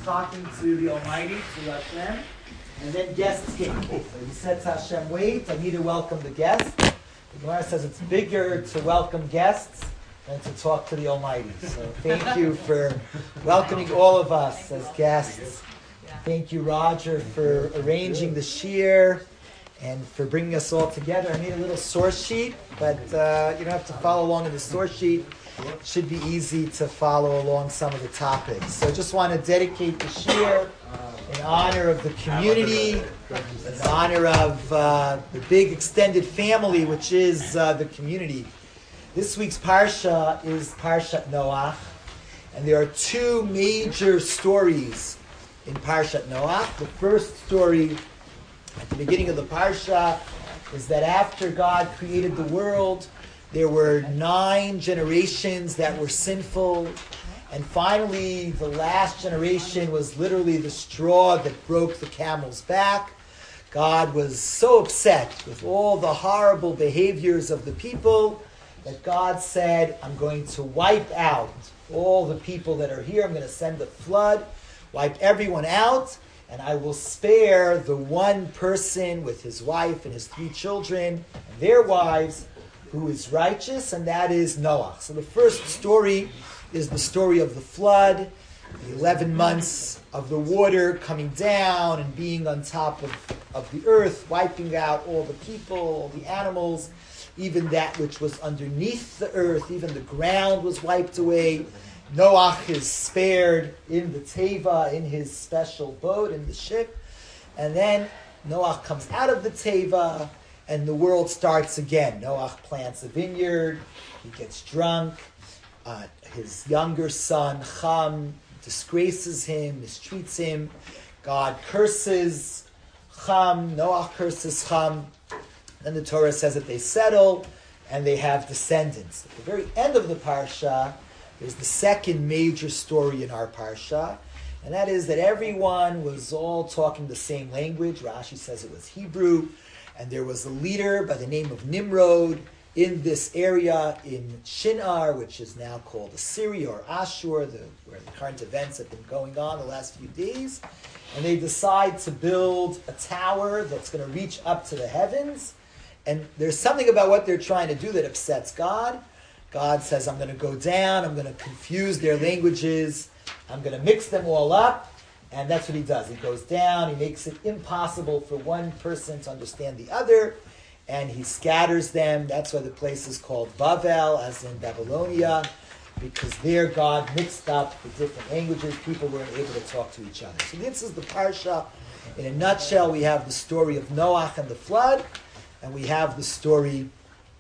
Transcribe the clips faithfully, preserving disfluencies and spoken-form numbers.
talking to the Almighty, to Hashem, and then guests came. So he said to Hashem, wait, I need to welcome the guests. The Gemara says it's bigger to welcome guests than to talk to the Almighty. So thank you for welcoming all of us as guests. Thank you, Roger, for arranging the shiur and for bringing us all together. I made a little source sheet, but uh, you don't have to follow along in the source sheet. It should be easy to follow along some of the topics. So I just want to dedicate the shiur in honor of the community, in honor of uh, the big extended family, which is uh, the community. This week's Parsha is Parshat Noach, and there are two major stories in Parshat Noach. The first story at the beginning of the Parsha is that after God created the world, there were nine generations that were sinful, and finally the last generation was literally the straw that broke the camel's back. God was so upset with all the horrible behaviors of the people that God said, I'm going to wipe out all the people that are here. I'm going to send a flood, wipe everyone out, and I will spare the one person with his wife and his three children and their wives who is righteous, and that is Noach. So the first story is the story of the flood, the eleven months of the water coming down and being on top of, of the earth, wiping out all the people, all the animals, even that which was underneath the earth, even the ground was wiped away. Noach is spared in the teva, in his special boat, in the ship. And then Noach comes out of the teva, and the world starts again. Noach plants a vineyard, he gets drunk, uh, his younger son, Cham, disgraces him, mistreats him. God curses Cham, Noach curses Cham. Then the Torah says that they settle, and they have descendants. At the very end of the Parsha, there's the second major story in our Parsha, and that is that everyone was all talking the same language. Rashi says it was Hebrew, and there was a leader by the name of Nimrod in this area in Shinar, which is now called Assyria or Ashur, the, where the current events have been going on the last few days. And they decide to build a tower that's going to reach up to the heavens. And there's something about what they're trying to do that upsets God. God says, I'm going to go down, I'm going to confuse their languages, I'm going to mix them all up. And that's what he does. He goes down, he makes it impossible for one person to understand the other, and he scatters them. That's why the place is called Bavel, as in Babylonia, because there God mixed up the different languages. People weren't able to talk to each other. So this is the Parsha. In a nutshell, we have the story of Noach and the flood, and we have the story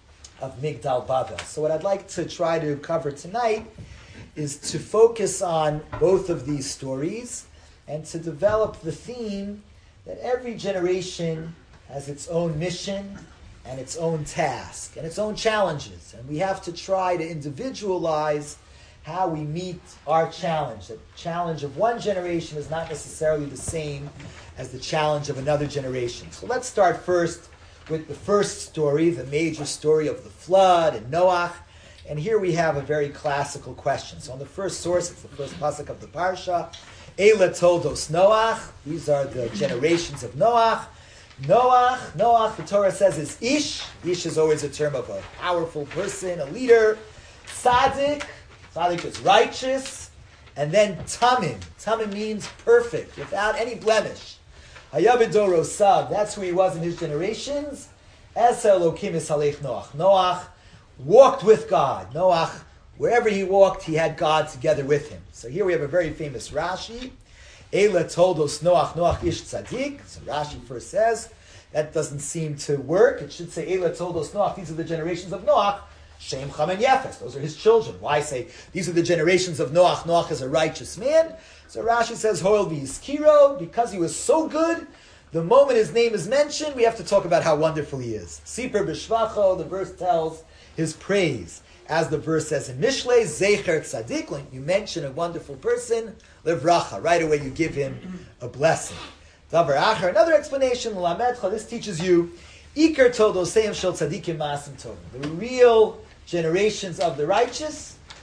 of Migdal Bavel. So what I'd like to try to cover tonight is to focus on both of these stories and to develop the theme that every generation has its own mission and its own task and its own challenges. And we have to try to individualize how we meet our challenge. The challenge of one generation is not necessarily the same as the challenge of another generation. So let's start first with the first story, the major story of the flood and Noach. And here we have a very classical question. So on the first source, it's the first pasuk of the Parsha. Eila toldos Noach. These are the generations of Noach. Noach, Noach, the Torah says, is Ish. Ish is always a term of a powerful person, a leader. Tzaddik. Tzaddik is righteous. And then Tamim. Tamim means perfect, without any blemish. Hayabidorosav, that's who he was in his generations. Esa Elokim Isalech Noach. Noach walked with God. Noach, wherever he walked, he had God together with him. So here we have a very famous Rashi. Eila toldos Noach, Noach ish tzaddik. So Rashi first says, that doesn't seem to work. It should say, Eila toldos Noach, these are the generations of Noach. Shem, Cham, and Yefes. Those are his children. Why say, these are the generations of Noach. Noach is a righteous man. So Rashi says, Hoel v'yiskiro, because he was so good, the moment his name is mentioned, we have to talk about how wonderful he is. Siper b'shvacho, the verse tells his praise. As the verse says in Mishlei, Zecher Tzadik, when you mention a wonderful person, Levracha, right away you give him a blessing. Davar Acher, another explanation, Lametcha, this teaches you, Iker Todoseim Shel Tzadikim Maasim Tovim. The real generations of the righteous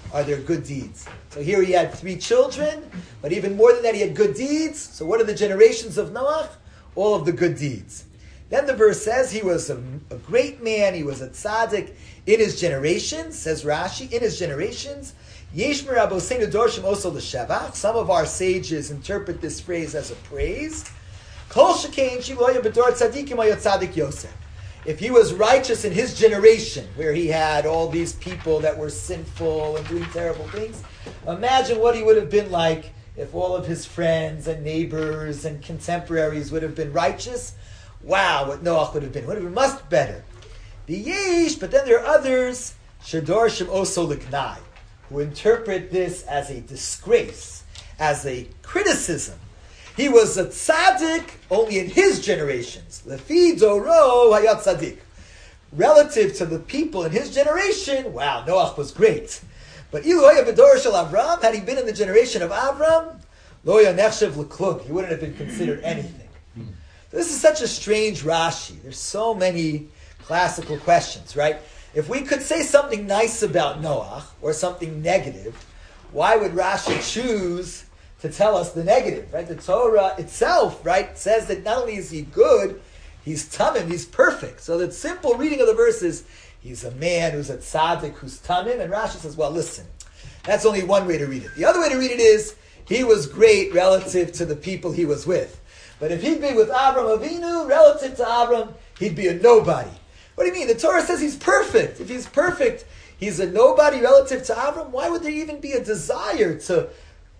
are their good deeds. So here he had three children, but even more than that, he had good deeds. So what are the generations of Noach? All of the good deeds. Then the verse says he was a, a great man, he was a tzaddik in his generations, says Rashi, in his generations. Yeshmer Aboseinu Dorshim Oso L'Shevach. Some of our sages interpret this phrase as a praise. Kol Shekein Shiloya B'dor Tzadikim Hayot Tzadik Yosef. If he was righteous in his generation, where he had all these people that were sinful and doing terrible things, imagine what he would have been like if all of his friends and neighbors and contemporaries would have been righteous. Wow, what Noach would have been. Would have been much better. The Yesh, but then there are others, Shadorshim Oso L'Gnai, who interpret this as a disgrace, as a criticism. He was a tzaddik only in his generations. Lefi Doro Hayat Tzaddik. Relative to the people in his generation, wow, Noach was great. But Ilu Haya B'dor Shel Avram, had he been in the generation of Avram, Lo Yanechshev L'Klug, he wouldn't have been considered anything. This is such a strange Rashi. There's so many classical questions, right? If we could say something nice about Noach or something negative, why would Rashi choose to tell us the negative, right? The Torah itself, right, says that not only is he good, he's tamim, he's perfect. So the simple reading of the verse is, he's a man who's a tzaddik, who's tamim, and Rashi says, well, listen, that's only one way to read it. The other way to read it is, he was great relative to the people he was with. But if he'd be with Avram Avinu, relative to Avram, he'd be a nobody. What do you mean? The Torah says he's perfect. If he's perfect, he's a nobody relative to Avram. Why would there even be a desire to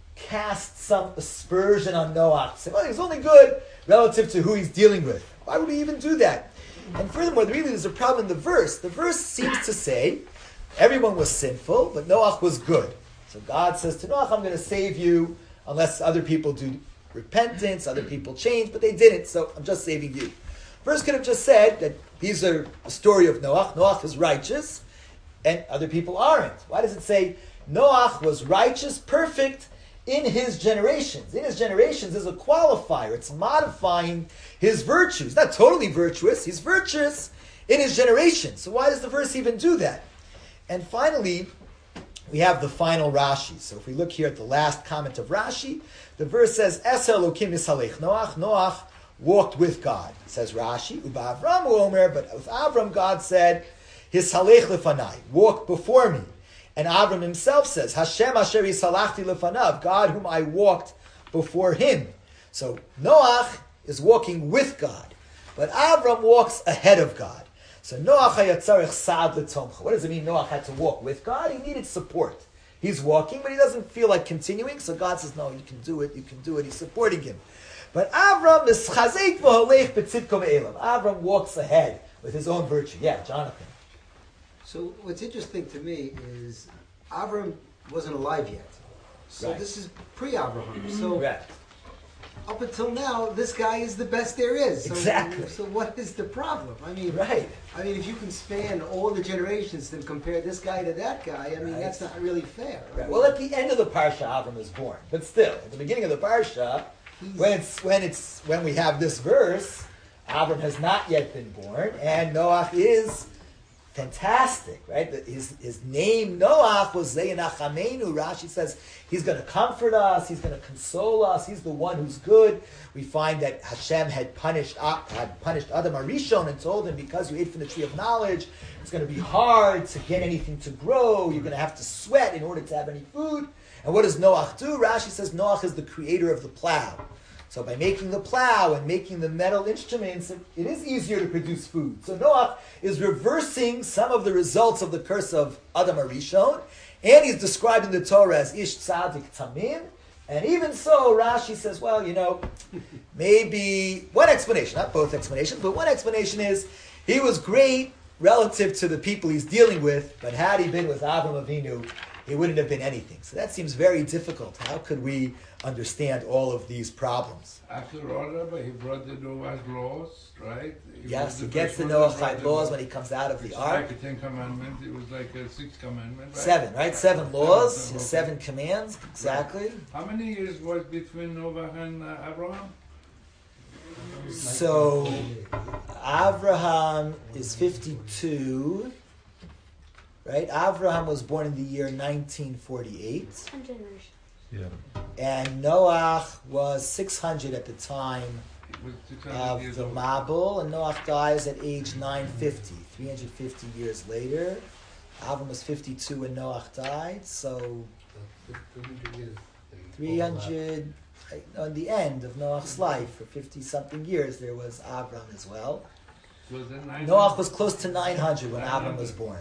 cast some aspersion on Noach? Say, well, he's only good relative to who he's dealing with. Why would we even do that? And furthermore, really there's a problem in the verse. The verse seems to say everyone was sinful, but Noach was good. So God says to Noach, I'm going to save you unless other people do repentance, other people change, but they didn't, so I'm just saving you. Verse could have just said that these are the story of Noach. Noach is righteous, and other people aren't. Why does it say Noach was righteous, perfect in his generations? In his generations is a qualifier. It's modifying his virtues. Not totally virtuous. He's virtuous in his generations. So why does the verse even do that? And finally, we have the final Rashi. So if we look here at the last comment of Rashi, the verse says, Es Elokim Yisalech Noach. Noach walked with God, says Rashi. Uba Avram Omer, but with Avram, God said, Yisalech Lefanai, walk before me. And Avram himself says, Hashem Asher Yisalachti Lefanav, God whom I walked before him. So Noach is walking with God, but Avram walks ahead of God. So Noach hayatzarech sa'ad l'tomcha. What does it mean Noach had to walk with God? He needed support. He's walking, but he doesn't feel like continuing, so God says, no, you can do it, you can do it. He's supporting him. But Avram is chazek v'holech b'tzidko me'elam. Avram walks ahead with his own virtue. Yeah, Jonathan. So what's interesting to me is Avram wasn't alive yet. So Right. this is pre-Abraham. So Right. up until now, this guy is the best there is. So, Exactly. So what is the problem? I mean, Right. I mean, if you can span all the generations and compare this guy to that guy, I mean, Right. that's not really fair. I Right. mean, Well, at the end of the parsha, Avram is born, but still, at the beginning of the parsha, when it's when it's when we have this verse, Avram has not yet been born, and Noach is fantastic, right? His his name Noach was Zeinachamenu. Rashi says he's going to comfort us, he's going to console us, he's the one who's good. We find that Hashem had punished had punished Adam Arishon and told him, because you ate from the tree of knowledge, it's going to be hard to get anything to grow. You're going to have to sweat in order to have any food. And what does Noach do? Rashi says Noach is the creator of the plow. So by making the plow and making the metal instruments, it, it is easier to produce food. So Noach is reversing some of the results of the curse of Adam Arishon, and he's describing the Torah as Ish Tzadik Tamim. And even so, Rashi says, well, you know, maybe one explanation, not both explanations, but one explanation is he was great relative to the people he's dealing with, but had he been with Avram Avinu, he wouldn't have been anything. So that seems very difficult. How could we understand all of these problems? After all, Rabbi, he brought the Noah's laws, right? He Yes, was he the gets the first one that Noahide brought the laws law. when he comes out of It's the like ark. a Ten Commandments. It was like a sixth commandment, right? Seven, right? Seven laws, Seven, his okay. seven commands, exactly. How many years was between Noah and uh, Abraham? So, Abraham is fifty-two, right? Avraham was born in the year nineteen forty-eight. Ten generations. Yeah. And Noach was six hundred at the time It was six hundred of years the old. Mabul, and Noach dies at age nine fifty, three hundred fifty years later. Avram was fifty-two when Noach died, so three hundred, on the end of Noach's life, for fifty-something years, there was Avram as well. Was it nine Noach hundred? was close to nine hundred when Avram was born.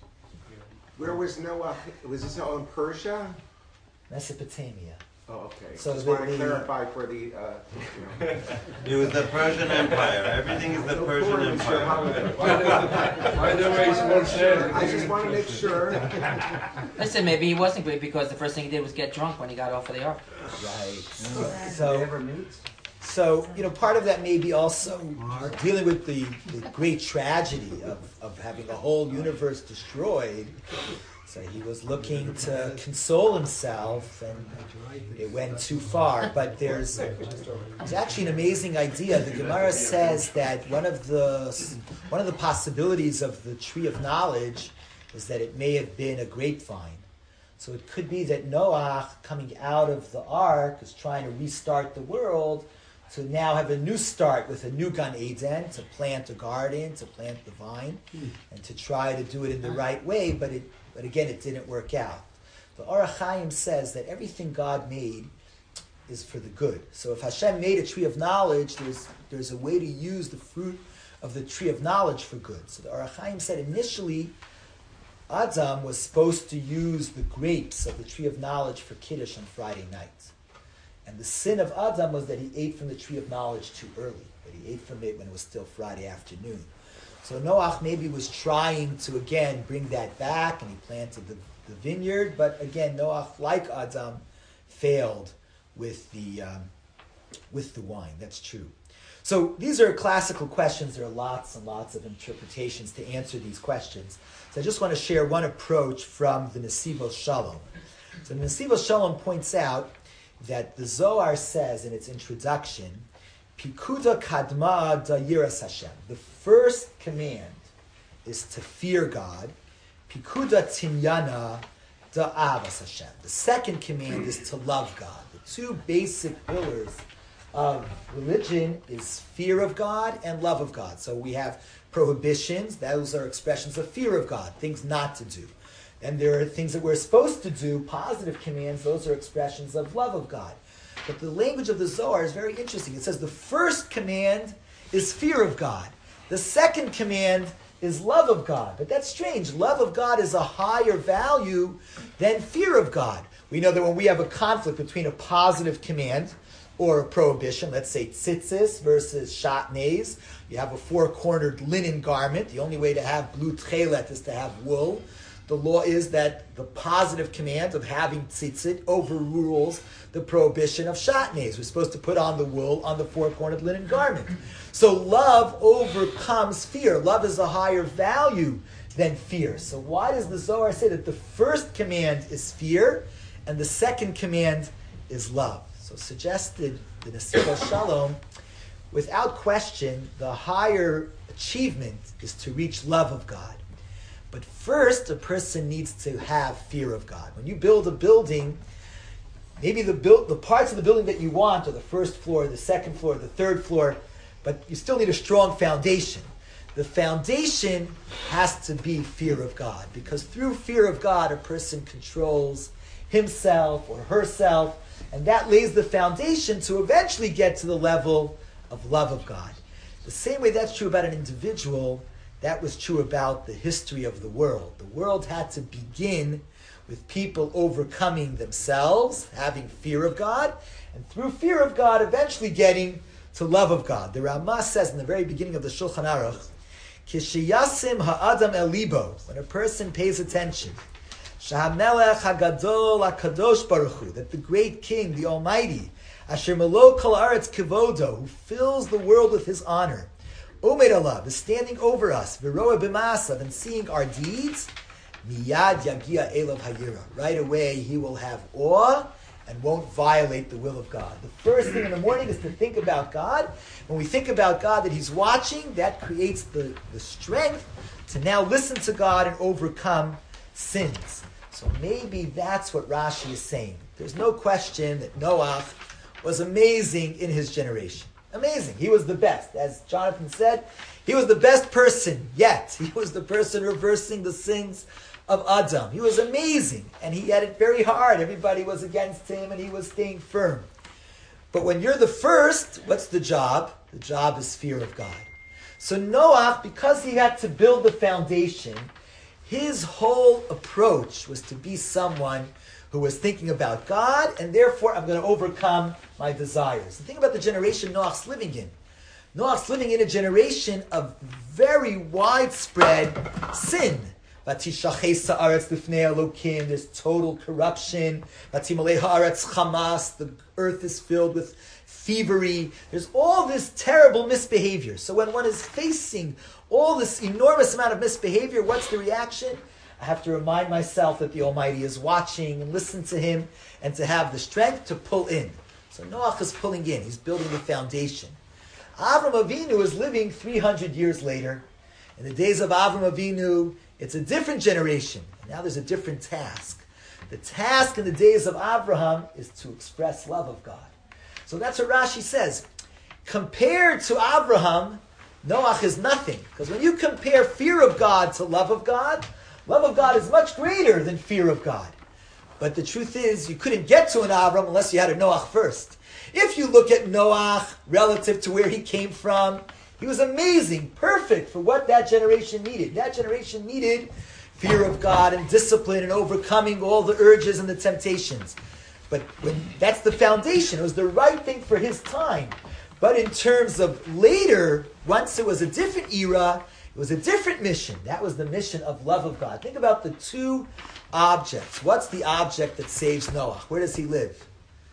Where was Noah? Was this all in Persia? Mesopotamia. Oh, okay. So Just the- want to the- clarify for the, uh, you know. It was the Persian Empire. Everything is the No Persian Purim, sure, Empire. holiday. By the, by the way, small share. I just want to make sure. Listen, maybe he wasn't great because the first thing he did was get drunk when he got off of the ark. Right. Did they So, ever meet? so you know, part of that may be also dealing with the, the great tragedy of, of having a whole universe destroyed. So he was looking to console himself, and it went too far. But there's, there's actually an amazing idea. The Gemara says that one of the one of the possibilities of the tree of knowledge is that it may have been a grapevine. So it could be that Noah, coming out of the ark, is trying to restart the world to now have a new start with a new Gan Eden, to plant a garden, to plant the vine, and to try to do it in the right way. But it But again, it didn't work out. The Orach Chaim says that everything God made is for the good. So if Hashem made a tree of knowledge, there's there's a way to use the fruit of the tree of knowledge for good. So the Orach Chaim said initially, Adam was supposed to use the grapes of the tree of knowledge for Kiddush on Friday night. And the sin of Adam was that he ate from the tree of knowledge too early, that he ate from it when it was still Friday afternoon. So Noach maybe was trying to, again, bring that back, and he planted the, the vineyard. But again, Noach, like Adam, failed with the, um, with the wine. That's true. So these are classical questions. There are lots and lots of interpretations to answer these questions. So I just want to share one approach from the Nesivos Shalom. So the Nesivos Shalom points out that the Zohar says in its introduction, Pikuda kadma da yiras Hashem. The first command is to fear God. Pikuda tinyana da avas Hashem. The second command is to love God. The two basic pillars of religion is fear of God and love of God. So we have prohibitions. Those are expressions of fear of God, things not to do. And there are things that we're supposed to do, positive commands. Those are expressions of love of God. But the language of the Zohar is very interesting. It says the first command is fear of God. The second command is love of God. But that's strange. Love of God is a higher value than fear of God. We know that when we have a conflict between a positive command or a prohibition, let's say tzitzis versus shatnez, you have a four-cornered linen garment. The only way to have blue tchelet is to have wool. The law is that the positive command of having tzitzit overrules the prohibition of shatnez. We're supposed to put on the wool on the four-cornered linen garment. So love overcomes fear. Love is a higher value than fear. So why does the Zohar say that the first command is fear and the second command is love? So suggested the Nesivos Shalom, without question, the higher achievement is to reach love of God. But first, a person needs to have fear of God. When you build a building, maybe the build, the parts of the building that you want are the first floor, the second floor, the third floor, but you still need a strong foundation. The foundation has to be fear of God, because through fear of God, a person controls himself or herself, and that lays the foundation to eventually get to the level of love of God. The same way that's true about an individual, that was true about the history of the world. The world had to begin with people overcoming themselves, having fear of God, and through fear of God, eventually getting to love of God. The Ramah says in the very beginning of the Shulchan Aruch, Kishiyasim ha'adam el libo, when a person pays attention, Shahamelech hagadol hakadosh baruch hu, that the great King, the Almighty, Asher melo kol haaretz kivodo, who fills the world with His honor, Omer Allah is standing over us, Viroa b'maasav, and seeing our deeds, Miyad yagia elav hayira. Right away, he will have awe and won't violate the will of God. The first thing in the morning is to think about God. When we think about God, that He's watching, that creates the, the strength to now listen to God and overcome sins. So maybe that's what Rashi is saying. There's no question that Noach was amazing in his generation. Amazing. He was the best. As Jonathan said, he was the best person yet. He was the person reversing the sins of Adam. He was amazing. And he had it very hard. Everybody was against him and he was staying firm. But when you're the first, what's the job? The job is fear of God. So Noach, because he had to build the foundation, his whole approach was to be someone who was thinking about God, and therefore I'm going to overcome my desires. The thing about the generation Noach's living in. Noach's living in a generation of very widespread sin. There's total corruption. The earth is filled with thievery. There's all this terrible misbehavior. So when one is facing all this enormous amount of misbehavior, what's the reaction? I have to remind myself that the Almighty is watching and listen to Him and to have the strength to pull in. So Noach is pulling in. He's building the foundation. Avram Avinu is living three hundred years later. In the days of Avram Avinu, it's a different generation. And now there's a different task. The task in the days of Abraham is to express love of God. So that's what Rashi says. Compared to Abraham, Noach is nothing. Because when you compare fear of God to love of God, love of God is much greater than fear of God. But the truth is, you couldn't get to an Avram unless you had a Noach first. If you look at Noach relative to where he came from, he was amazing, perfect for what that generation needed. That generation needed fear of God and discipline and overcoming all the urges and the temptations. But when that's the foundation, it was the right thing for his time. But in terms of later, once it was a different era, it was a different mission. That was the mission of love of God. Think about the two objects. What's the object that saves Noah? Where does he live?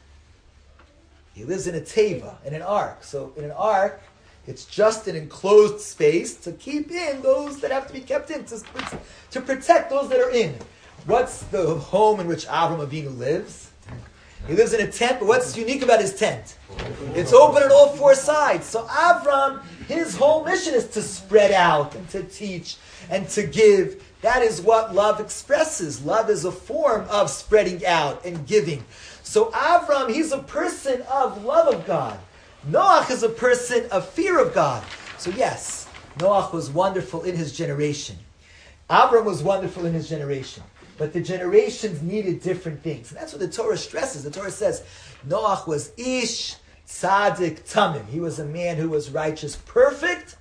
He lives in a teva, in an ark. So in an ark, it's just an enclosed space to keep in those that have to be kept in, to, to protect those that are in. What's the home in which Avram Avinu lives? He lives in a tent, but what's unique about his tent? It's open on all four sides. So Avram, his whole mission is to spread out and to teach and to give. That is what love expresses. Love is a form of spreading out and giving. So Avram, he's a person of love of God. Noach is a person of fear of God. So yes, Noach was wonderful in his generation. Avram was wonderful in his generation. But the generations needed different things. And that's what the Torah stresses. The Torah says, Noach was ish tzaddik tamim. He was a man who was righteous, perfect,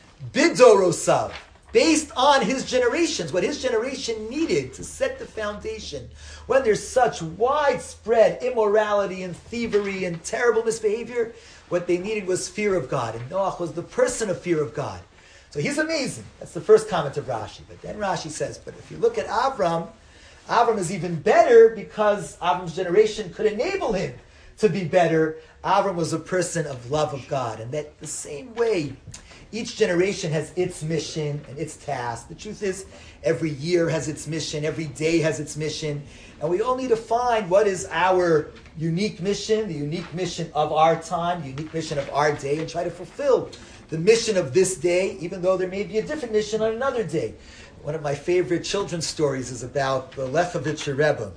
bidorosav, based on his generations, what his generation needed to set the foundation. When there's such widespread immorality and thievery and terrible misbehavior, what they needed was fear of God. And Noach was the person of fear of God. So he's amazing. That's the first comment of Rashi. But then Rashi says, but if you look at Avram, Avram is even better because Avram's generation could enable him to be better. Avram was a person of love of God. And that the same way, each generation has its mission and its task. The truth is, every year has its mission, every day has its mission. And we all need to find what is our unique mission, the unique mission of our time, the unique mission of our day, and try to fulfill the mission of this day, even though there may be a different mission on another day. One of my favorite children's stories is about the Lechevitcher Rebbe.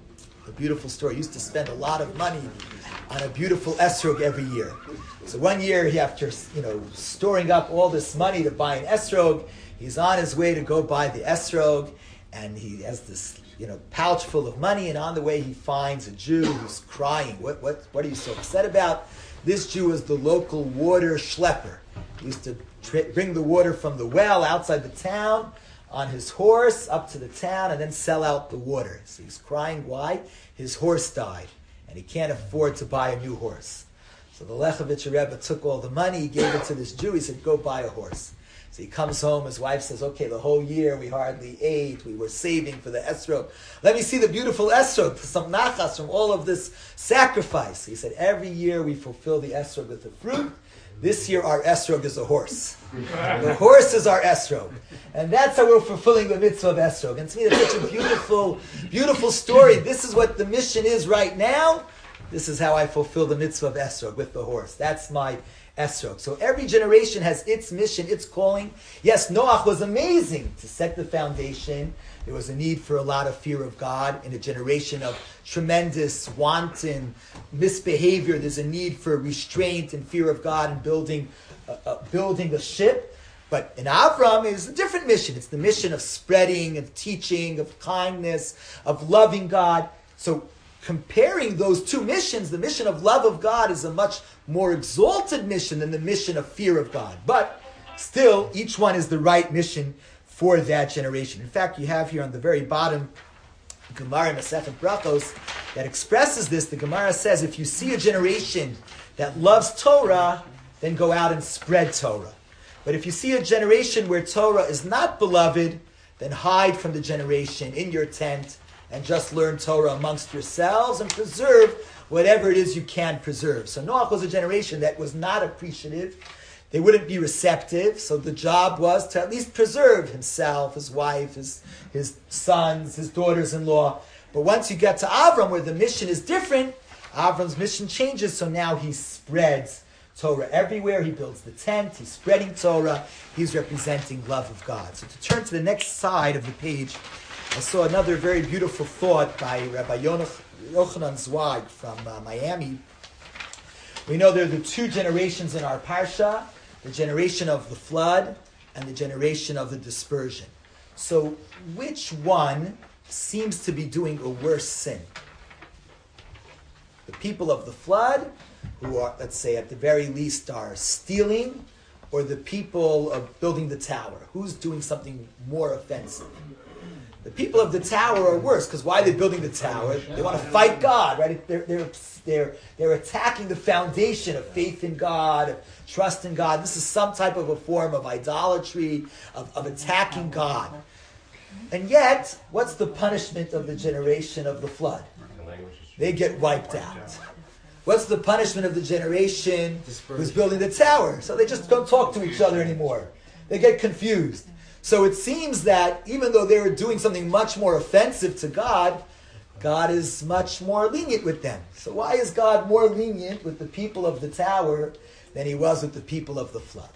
A beautiful story. He used to spend a lot of money on a beautiful esrog every year. So one year, he, after you know storing up all this money to buy an esrog, he's on his way to go buy the esrog, and he has this you know pouch full of money. And on the way, he finds a Jew who's crying. What what what are you so upset about? This Jew is the local water schlepper. He used to tra- bring the water from the well outside the town on his horse up to the town and then sell out the water. So he's crying, why? His horse died, and he can't afford to buy a new horse. So the Lechevitcher Rebbe took all the money, he gave it to this Jew, he said, go buy a horse. So he comes home, his wife says, okay, the whole year we hardly ate, we were saving for the esrog. Let me see the beautiful esrog, some nachas from all of this sacrifice. He said, every year we fulfill the esrog with the fruit. This year our esrog is a horse. The horse is our esrog. And that's how we're fulfilling the mitzvah of esrog. And to me, that's such a beautiful, beautiful story. This is what the mission is right now. This is how I fulfill the mitzvah of esrog with the horse. That's my esrog. So every generation has its mission, its calling. Yes, Noach was amazing to set the foundation. There was a need for a lot of fear of God in a generation of tremendous wanton misbehavior. There's a need for restraint and fear of God and building, uh, uh, building a ship. But in Avram is a different mission. It's the mission of spreading, of teaching, of kindness, of loving God. So comparing those two missions, the mission of love of God is a much more exalted mission than the mission of fear of God. But still, each one is the right mission for that generation. In fact, you have here on the very bottom, Gemara Masechet Brachos, that expresses this. The Gemara says, if you see a generation that loves Torah, then go out and spread Torah. But if you see a generation where Torah is not beloved, then hide from the generation in your tent and just learn Torah amongst yourselves and preserve whatever it is you can preserve. So Noach was a generation that was not appreciative. They wouldn't be receptive. So the job was to at least preserve himself, his wife, his, his sons, his daughters-in-law. But once you get to Avram, where the mission is different, Avram's mission changes. So now he spreads Torah everywhere. He builds the tent. He's spreading Torah. He's representing love of God. So to turn to the next side of the page, I saw another very beautiful thought by Rabbi Yonach, Yochanan Zweig from uh, Miami. We know there are the two generations in our parsha, the generation of the flood and the generation of the dispersion. So which one seems to be doing a worse sin? The people of the flood, who are, let's say, at the very least are stealing, or the people of building the tower? Who's doing something more offensive? The people of the tower are worse, because why are they building the tower? They want to fight God, right? They're, they're, they're, they're attacking the foundation of faith in God, of trust in God. This is some type of a form of idolatry, of, of attacking God. And yet, what's the punishment of the generation of the flood? They get wiped out. What's the punishment of the generation who's building the tower? So they just don't talk to each other anymore. They get confused. So it seems that even though they were doing something much more offensive to God, God is much more lenient with them. So why is God more lenient with the people of the tower than he was with the people of the flood?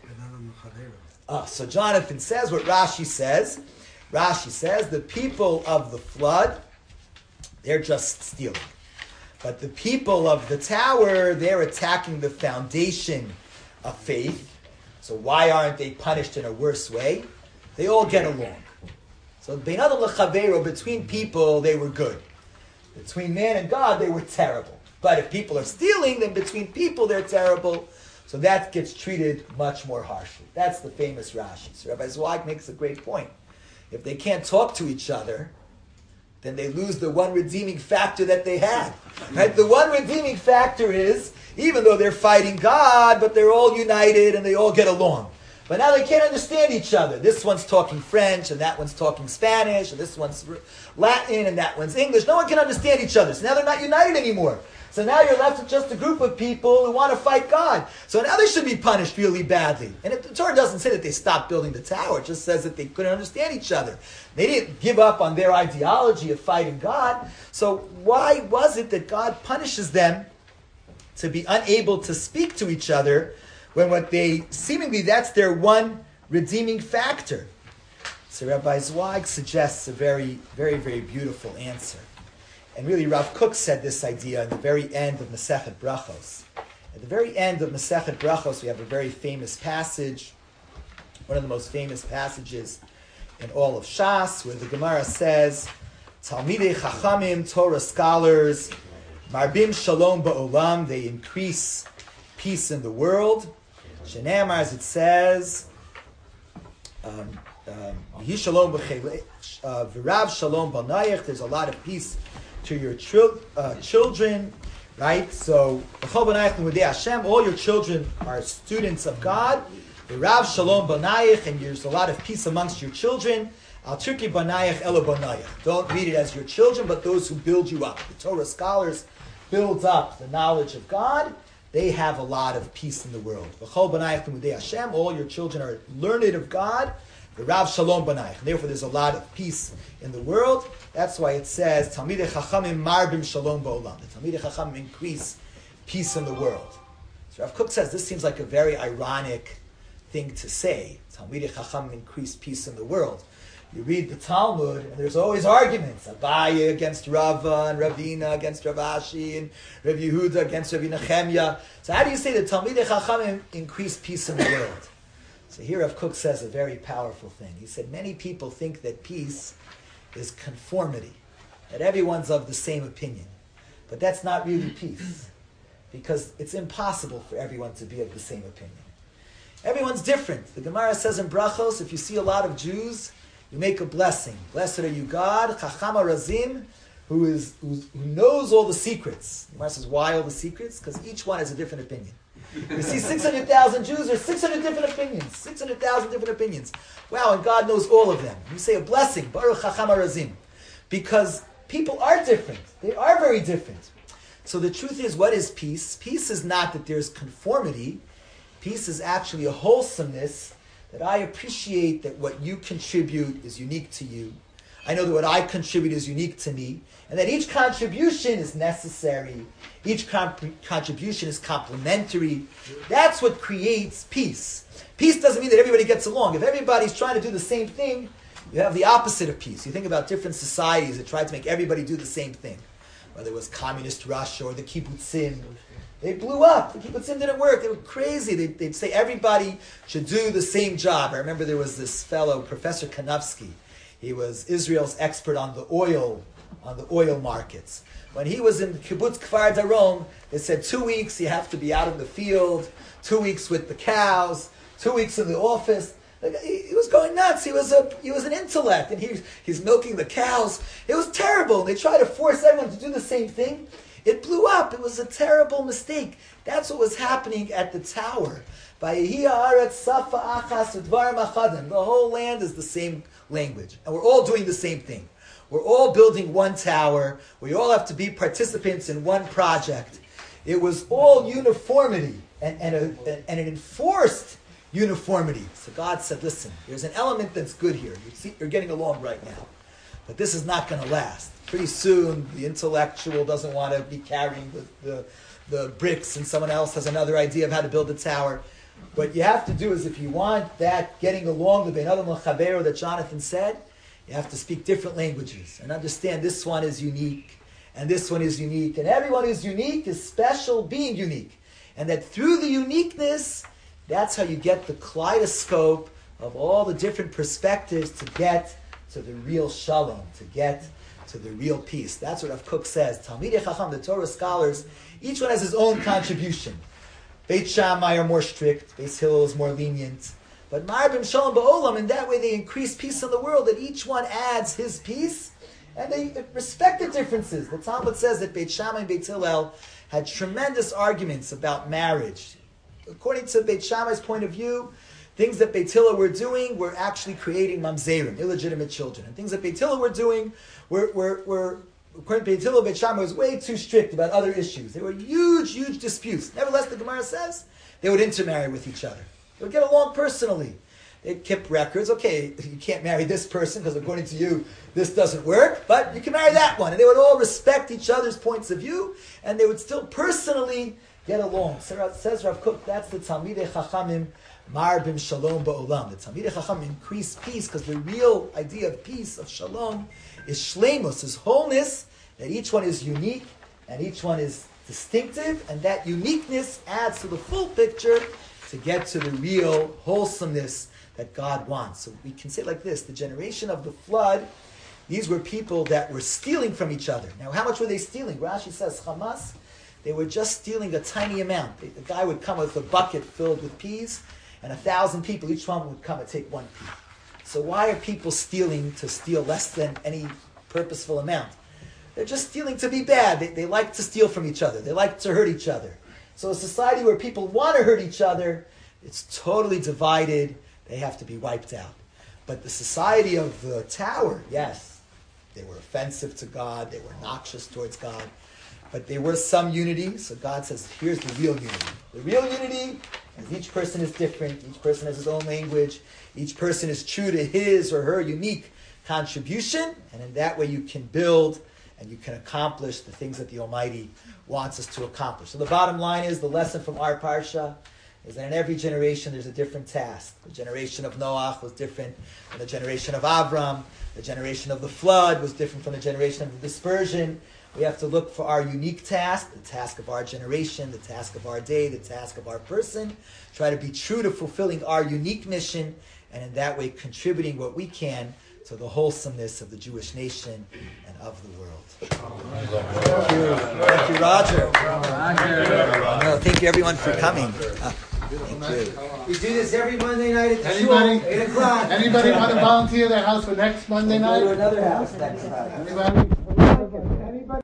Ah, so Jonathan says what Rashi says. Rashi says the people of the flood, they're just stealing. But the people of the tower, they're attacking the foundation of faith. So why aren't they punished in a worse way? They all get along. So bein adam lechavero, between people, they were good. Between man and God, they were terrible. But if people are stealing, then between people, they're terrible. So that gets treated much more harshly. That's the famous Rashi. So Rabbi Zweig makes a great point. If they can't talk to each other, then they lose the one redeeming factor that they had. Right? The one redeeming factor is, even though they're fighting God, but they're all united and they all get along. But now they can't understand each other. This one's talking French, and that one's talking Spanish, and this one's Latin, and that one's English. No one can understand each other. So now they're not united anymore. So now you're left with just a group of people who want to fight God. So now they should be punished really badly. And if the Torah doesn't say that they stopped building the tower, it just says that they couldn't understand each other. They didn't give up on their ideology of fighting God. So why was it that God punishes them to be unable to speak to each other when what they, seemingly that's their one redeeming factor? So Rabbi Zweig suggests a very, very, very beautiful answer. And really, Rav Kook said this idea at the very end of Masechet Brachos. At the very end of Masechet Brachos, we have a very famous passage, one of the most famous passages in all of Shas, where the Gemara says, Talmidei Chachamim, Torah scholars, Marbim Shalom Ba'olam, they increase peace in the world. Shenamar, as it says, um, um, uh, V'rav Shalom B'nayich, there's a lot of peace to your chil- uh, children, right? So, all your children are students of God. V'rav Shalom B'nayich, and there's a lot of peace amongst your children. Al Turki B'nayich Elo B'nayich. Don't read it as your children, but those who build you up. The Torah scholars build up the knowledge of God. They have a lot of peace in the world. All your children are learned of God. The Rav Shalom Banayich. Therefore, there's a lot of peace in the world. That's why it says, Talmidei Chachamim Marbim Shalom Ba'olam. The Talmidei Chachamim increase peace in the world. So Rav Kook says this seems like a very ironic thing to say. Talmidei Chachamim increase peace in the world. You read the Talmud, and there's always arguments. Abaye against Rava, and Ravina against Rav Ashi, and Rav Yehuda against Rav Nechemya. So how do you say that Talmidei Chachamim increase peace in the world? So here Rav Kook says a very powerful thing. He said many people think that peace is conformity, that everyone's of the same opinion. But that's not really peace, because it's impossible for everyone to be of the same opinion. Everyone's different. The Gemara says in Brachos, if you see a lot of Jews, you make a blessing. Blessed are you, God, Chacham Razim, who is who's, who knows all the secrets. The Gemara says, why all the secrets? Because each one has a different opinion. You see six hundred thousand Jews, there's six hundred different opinions. six hundred thousand different opinions. Wow, and God knows all of them. You say a blessing, Baruch Chacham Razim. Because people are different. They are very different. So the truth is, what is peace? Peace is not that there's conformity. Peace is actually a wholesomeness, that I appreciate that what you contribute is unique to you. I know that what I contribute is unique to me, and that each contribution is necessary. Each comp- contribution is complementary. That's what creates peace. Peace doesn't mean that everybody gets along. If everybody's trying to do the same thing, you have the opposite of peace. You think about different societies that tried to make everybody do the same thing. Whether it was communist Russia or the kibbutzim. They blew up. The kibbutzim didn't work. They were crazy. They'd, they'd say everybody should do the same job. I remember there was this fellow, Professor Kanofsky. He was Israel's expert on the oil, on the oil markets. When he was in kibbutz Kfar Darom, they said two weeks you have to be out in the field, two weeks with the cows, two weeks in the office. Like, he, he was going nuts. He was a he was an intellect, and he he's milking the cows. It was terrible. And they tried to force everyone to do the same thing. It blew up. It was a terrible mistake. That's what was happening at the tower. The whole land is the same language. And we're all doing the same thing. We're all building one tower. We all have to be participants in one project. It was all uniformity and, and, a, and an enforced uniformity. So God said, listen, there's an element that's good here. You see, you're getting along right now. But this is not going to last. Pretty soon, the intellectual doesn't want to be carrying the, the, the bricks, and someone else has another idea of how to build a tower. What you have to do is, if you want that getting along, the Bein Adam L'Chavero that Jonathan said, you have to speak different languages and understand this one is unique, and this one is unique, and everyone who's unique is special being unique. And that through the uniqueness, that's how you get the kaleidoscope of all the different perspectives to get to the real shalom, to get to the real peace. That's what Rav Kook says. Talmidei Chacham, the Torah scholars, each one has his own contribution. Beit Shammai are more strict, Beis Hillel is more lenient. But Marbim Shalom Ba'olam, in that way they increase peace in the world, that each one adds his piece, and they respect the differences. The Talmud says that Beit Shammai and Beit Hillel had tremendous arguments about marriage. According to Beit Shammai's point of view, things that Beit Hillel were doing were actually creating mamzerim, illegitimate children. And things that Beit Hillel were doing were, were, were according to Beit Hillel, Beit Shammai was way too strict about other issues. There were huge, huge disputes. Nevertheless, the Gemara says they would intermarry with each other. They would get along personally. They kept records. Okay, you can't marry this person because according to you, this doesn't work, but you can marry that one. And they would all respect each other's points of view, and they would still personally get along. Says Rav Kook, that's the Talmidei Chachamim Marbim Shalom Ba'olam. The Talmidei Chacham increase peace, because the real idea of peace, of shalom, is shleimus, is wholeness, that each one is unique and each one is distinctive, and that uniqueness adds to the full picture to get to the real wholesomeness that God wants. So we can say it like this: the generation of the flood, these were people that were stealing from each other. Now, how much were they stealing? Rashi says, Hamas, they were just stealing a tiny amount. The guy would come with a bucket filled with peas, and a thousand people, each one would come and take one pea. So why are people stealing to steal less than any purposeful amount? They're just stealing to be bad. They, they like to steal from each other. They like to hurt each other. So a society where people want to hurt each other, it's totally divided. They have to be wiped out. But the society of the tower, yes, they were offensive to God. They were noxious towards God. But there was some unity. So God says, here's the real unity. The real unity As each person is different, each person has his own language, each person is true to his or her unique contribution, and in that way you can build and you can accomplish the things that the Almighty wants us to accomplish. So the bottom line is, the lesson from our Parsha is that in every generation there's a different task. The generation of Noach was different from the generation of Avram. The generation of the flood was different from the generation of the dispersion. We have to look for our unique task, the task of our generation, the task of our day, the task of our person. Try to be true to fulfilling our unique mission, and in that way contributing what we can to the wholesomeness of the Jewish nation and of the world. Thank you. Thank you, Roger. Roger. No, thank you, everyone, for coming. Uh, thank you. We do this every Monday night at the Anybody? shul, eight o'clock. Anybody want to volunteer their house for next Monday We'll go to night? another house next time. Anybody?